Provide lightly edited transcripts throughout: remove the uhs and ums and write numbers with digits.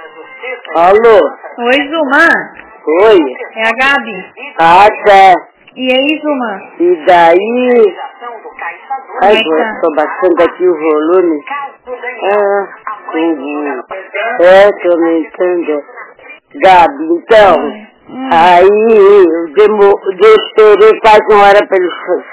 Alô? Oi, Zuma. Oi? É a Gabi. Ah, tá. E aí, Zuma? E daí? Ai, Como é que tá? tô baixando aqui o volume. Tô aumentando. Gabi, então, aí eu esperei quase uma hora pelo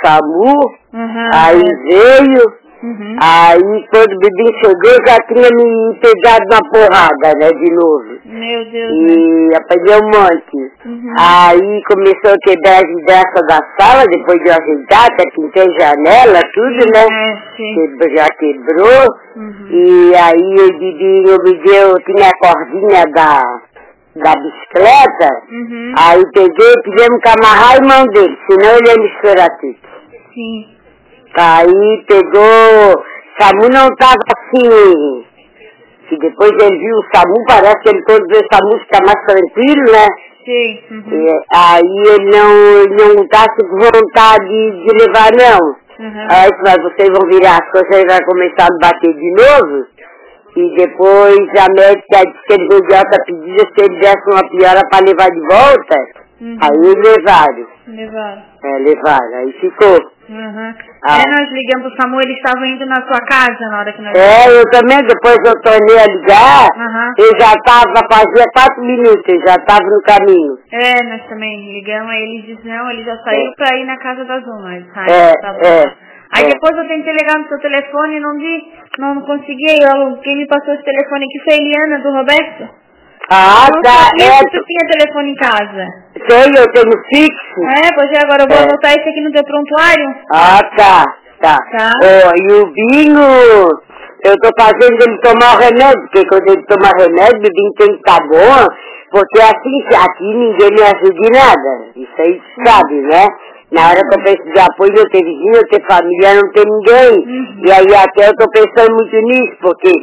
SAMU, aí veio. Aí quando o bebê chegou já tinha me pegado na porrada, né, de novo. Meu Deus, E apanhei um monte. Aí começou a quebrar as vidraças da sala, depois de eu ajeitar, até pintei janela, tudo, né? Já quebrou. E aí o bebê me deu, tinha a cordinha da bicicleta. Aí peguei, tivemos que amarrar a mão dele, senão ele ia misturar tudo. Sim. Aí pegou, SAMU não estava assim, que depois ele viu o SAMU, parece que ele quando vê o SAMU fica mais tranquilo, né? Sim. E, aí ele não está com vontade de levar não. Aí mas vocês vão virar as coisas, ele vai começar a me bater de novo. E depois a médica disse que ele veio de alta pedida, se ele desse uma piora para levar de volta. Aí levaram. Levaram, aí ficou. Nós ligamos pro SAMU, eles estavam indo na sua casa na hora que nós... eu também, depois eu tornei a ligar, eu já estava, fazia 4 minutos, eu já estava no caminho. Nós também ligamos, aí eles disseram, não, ele já saiu pra ir na casa da Zuma. Aí depois eu tentei ligar no seu telefone e não consegui, quem me passou esse telefone aqui foi a Eliana, do Roberto. Não sabia que tu tinha telefone em casa. Eu tenho fixo. Pois é, agora eu vou anotar isso aqui no teu prontuário. Tá. E o Binho, eu tô fazendo ele tomar o remédio, porque quando ele tomar remédio, o Binho tem que estar bom, porque assim, aqui ninguém me ajuda em nada. Isso aí tu sabe, né? Na hora que eu preciso de apoio, eu ter vizinho, eu ter família, não ter ninguém. E aí até eu tô pensando muito nisso, porque...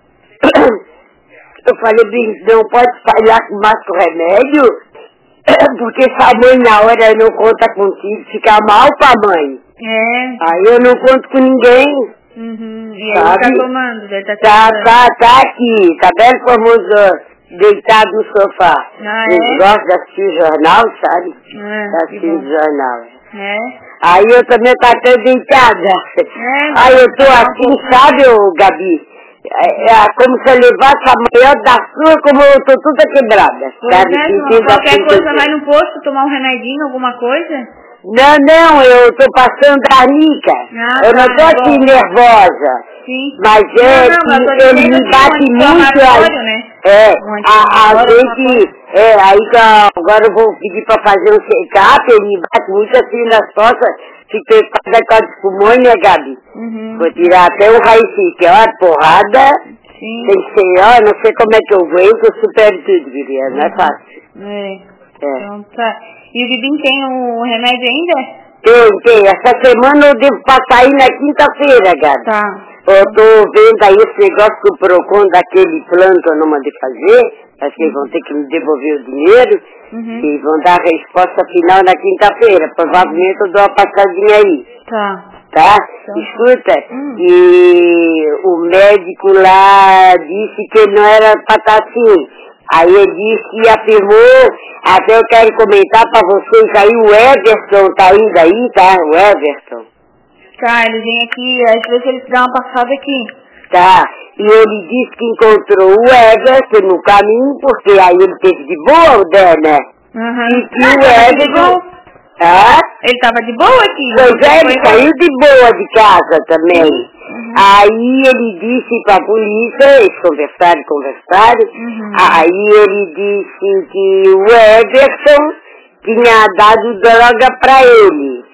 Eu falei, Binho, não pode falhar mais com o remédio, porque se a mãe na hora não conta contigo, fica mal pra mãe. Aí eu não conto com ninguém. E aí tá tomando, deve tá aqui, tá bem famoso, deitado no sofá. Eles gostam de assistir o jornal, sabe? Tá assistindo o jornal. Aí eu também tô até deitada. Aí eu tô assim, sabe, Gabi? Como se eu levasse a maior da sua, como eu tô toda quebrada. Qualquer coisa, vai no posto tomar um remedinho, alguma coisa? Não, eu tô passando a Nica. Eu não tô assim nervosa. Sim. Mas ele me bate muito aí. Né? A gente, aí agora eu vou pedir pra fazer um check-up, ele me bate muito assim nas costas, fiquei com os pulmões, né, Gabi? Vou tirar até o raio-x, que é uma porrada. Sim. Tem que ser, não sei como é que eu aguento, eu supero tudo, querida, não é fácil. Então tá. E o Bibim tem o remédio ainda? Tem. Essa semana eu devo passar aí na quinta-feira, Gabi. Tá. Eu tô vendo aí esse negócio que o Procon daquele plano que eu não mandei fazer. Acho que eles vão ter que me devolver o dinheiro. E vão dar a resposta final na quinta-feira. Provavelmente eu dou uma passadinha aí. Tá? Escuta, e o médico lá disse que não era pra estar assim. Aí ele disse e afirmou, até eu quero comentar pra vocês aí, o Everton tá indo aí, tá? O Everton. Ele vem aqui, às vezes ele dá uma passada aqui. E ele disse que encontrou o Everton no caminho, porque aí ele teve de boa o Dé, né? E que o Everton... Ele tava de boa aqui? Pois ele saiu de boa de casa também. Aí ele disse pra polícia, eles conversaram. Aí ele disse que o Everton tinha dado droga pra ele.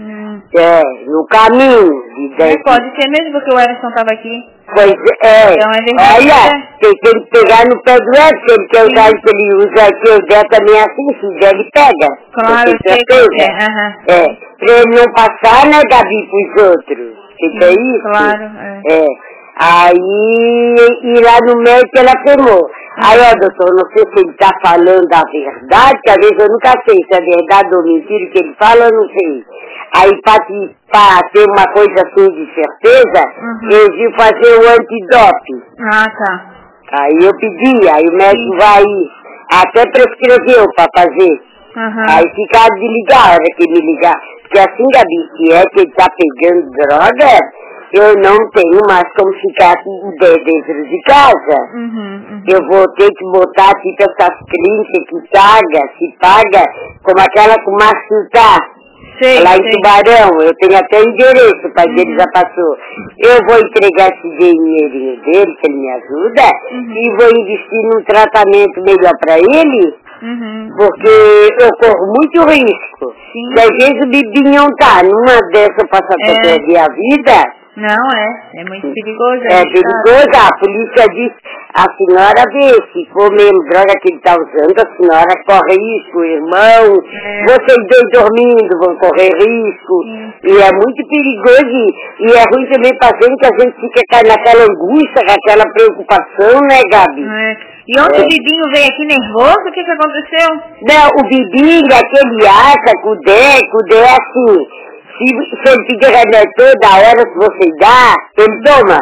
No caminho. Pode ser mesmo, porque o Everton tava aqui. Pois Então é verdade. Olha, tem que pegar no pé do Everton, que é o caso que ele usa aqui, o Zé também é assim, se der ele pega. Claro, eu sei que pra ele não passar, né, Gabi, pros outros. Fica isso? Claro, Aí, e lá no médico ela afirmou. Aí, doutor, não sei se ele tá falando a verdade, que às vezes eu nunca sei se é verdade ou mentira que ele fala, eu não sei. Aí, pra ter uma coisa assim de certeza, eles iam fazer o antidoping. Aí eu pedi, aí o médico vai, até prescreveu pra fazer. Aí fica de ligar, a hora que me ligar. Porque assim, Gabi, se é que ele tá pegando droga, eu não tenho mais como ficar dentro de casa. Eu vou ter que botar tipo essas clínicas que paga, como aquela com Machutar. Lá em Tubarão, eu tenho até endereço, o pai dele já passou. Eu vou entregar esse dinheirinho dele, que ele me ajuda, e vou investir num tratamento melhor pra ele, porque eu corro muito risco. Se às vezes o bibinho tá numa dessas eu posso até perder a vida. Não, é muito perigoso. É perigoso, a polícia diz, a senhora vê, se for mesmo droga que ele está usando, a senhora corre risco, irmão, vocês dois dormindo vão correr risco, e é muito perigoso, e é ruim também pra gente, que a gente fica naquela angústia, com aquela preocupação, né, Gabi? E ontem o Bibinho veio aqui nervoso, o que aconteceu? Não, o Bibinho, aquele acha que o Dé é assim. Se ele pedir remédio toda hora que você dá, ele toma.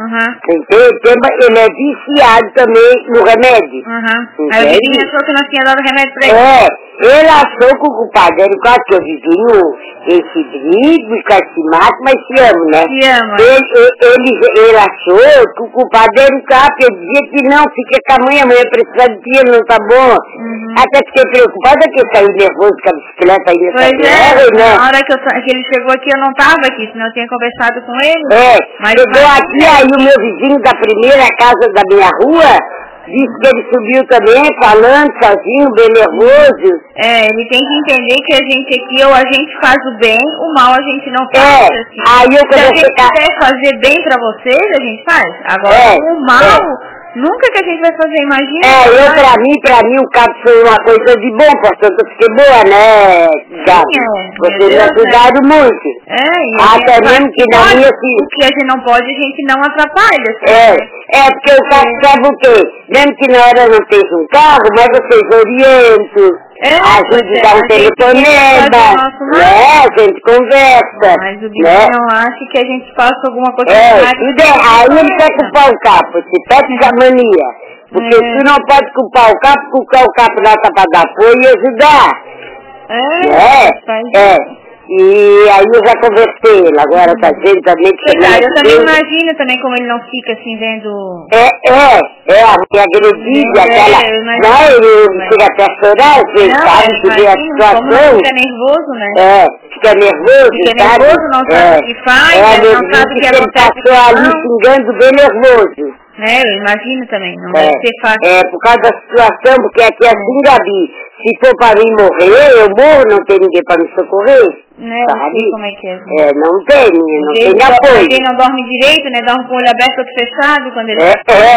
Ele é viciado também no remédio. Aí o Vizinho achou que nós tínhamos dado remédio pra ele. Ele achou que o culpado era quase que o Vizinho, esse brigo, se mata, mas se ama, né? Se ama. Ele achou que o culpado era o Cap, ele dizia que não, fica com a mãe precisa de dinheiro, não tá bom. Até fiquei preocupada que ele saiu nervoso com a bicicleta aí nessa terra, né? Na hora que ele chegou aqui, eu não tava aqui, senão eu tinha conversado com ele. Mas chegou aqui, aí o meu vizinho da primeira casa da minha rua disse que ele subiu também, falando sozinho, bem nervoso. Ele tem que entender que a gente aqui, ou a gente faz o bem, o mal a gente não faz. Aí eu se a gente quiser fazer bem pra vocês, a gente faz. Agora, o mal... Nunca que a gente vai fazer, imagina. Pra mim o cabo foi uma coisa de bom, portanto eu fiquei boa, né, Gabi? Vocês me ajudaram muito. Até mesmo que na minha... O que a gente não pode, a gente não atrapalha. Porque o cabo sabe o quê? Mesmo que na hora não tenha um carro, mas vocês orientam. Ajude a dar um telefonema, a gente conversa. Mas o Bibinho não acha que a gente faça alguma coisa aí ele quer culpar o capo, se pede essa mania. Porque tu não pode culpar o capo lá tá pra dar apoio e ajudar. E aí eu já conversei, agora tá dizendo também que... eu também imagino também como ele não fica assim vendo... a minha agredida, aquela... Ele chega até a chorar, você sabe que vê a situação. Fica nervoso, né? Fica nervoso, não sabe o que faz, não sabe o que acontece. Ele passou ali xingando bem nervoso. Eu imagino também, não deve ser fácil. Por causa da situação, porque aqui assim, Gabi, se for para mim morrer, eu morro, não tem ninguém para me socorrer. Não sei como é que é. Não tem apoio. Ele não dorme direito, né? Dorme com o olho aberto, outro fechado, quando ele...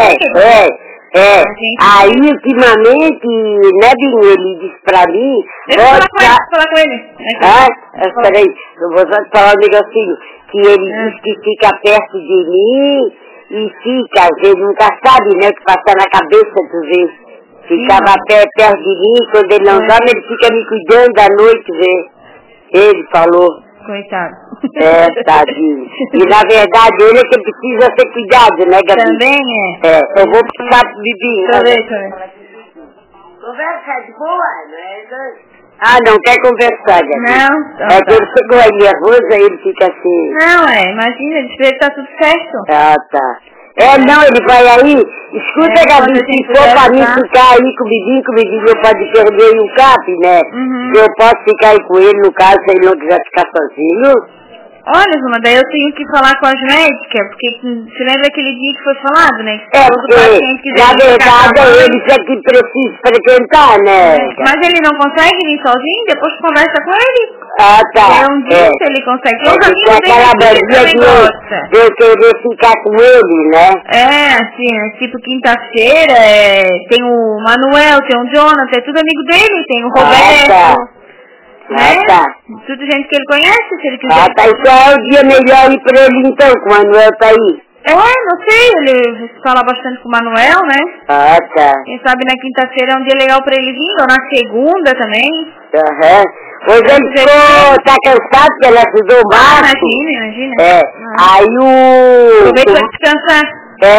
Aí, ultimamente, né, Binho, ele disse pra mim... Deixa eu falar com ele. Peraí, eu vou só te falar um negocinho, que ele disse que fica perto de mim... E fica, às vezes nunca sabe, né, o que passa na cabeça, tu vê. Ficava perto de mim, quando ele não dorme, ele fica me cuidando à noite, vê. Ele falou. Coitado. Tadinho. E na verdade ele é que precisa ser cuidado, né, Gabi? Também eu vou passar pro Bibinho. Deixa eu ver. Conversa de boa, não é? Não quer conversar, Gabi. Não. Que ele ficou aí nervoso, aí ele fica assim... Não, imagina, ele vê que tá tudo certo. Tá. Ele vai aí... Escuta, Gabi, se for pra mim ficar aí com o Bibinho eu pode perder o CAP, né? Eu posso ficar aí com ele, no caso, se ele não quiser ficar sozinho... Olha, Zuma, daí eu tenho que falar com as médicas, porque você lembra aquele dia que foi falado, né? Que porque, na verdade, ele é que precisa frequentar, né? Mas ele não consegue vir sozinho? Depois conversa com ele. Tá. É um dia que ele consegue. Aquela mania de eu querer ficar com ele, né? Assim, tipo quinta-feira, tem o Manuel, tem o Jonathan, é tudo amigo dele, tem o Roberto. Tudo gente que ele conhece, se ele quiser. Então é o dia melhor ir pra ele então, que o Manuel tá aí. Não sei, ele fala bastante com o Manuel, né? Tá. Quem sabe na quinta-feira é um dia legal pra ele vir, ou na segunda também. Hoje ele tá cansado, porque ele ajudou o Marco. Imagina. Aí Aproveita pra descansar.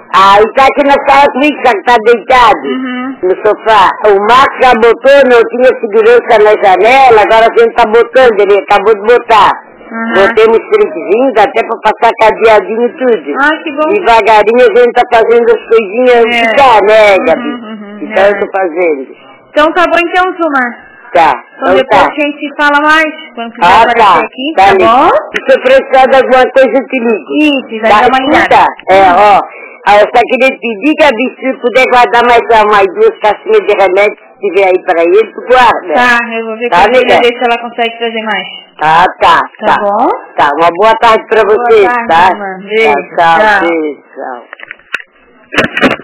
Aí tá aqui na sala comigo, já que tá deitado no sofá. O Marcos já botou, não tinha segurança na janela, agora a gente tá botando, ele acabou de botar. Botei um stripzinho, dá até pra passar cadeadinho e tudo. Ah, que bom. Devagarinho a gente tá fazendo as coisinhas ficar, né, Gabi? Então eu tô fazendo. Então tá bom então, Zuma. Tá. Então depois a gente se fala mais, quando quiser aparecer aqui, tá bom? Se eu precisar de alguma coisa, eu te ligo. Isso, vai dar uma ligada. Eu só queria te pedir, Gabi, se puder guardar mais 2 caixinhas de remédio, se tiver aí pra ele, tu guarda. Tá, eu vou ver ver se ela consegue trazer mais. Tá bom? Tá, uma boa tarde pra vocês, boa tarde, tá? Beijo. Tchau. Beijo, tchau.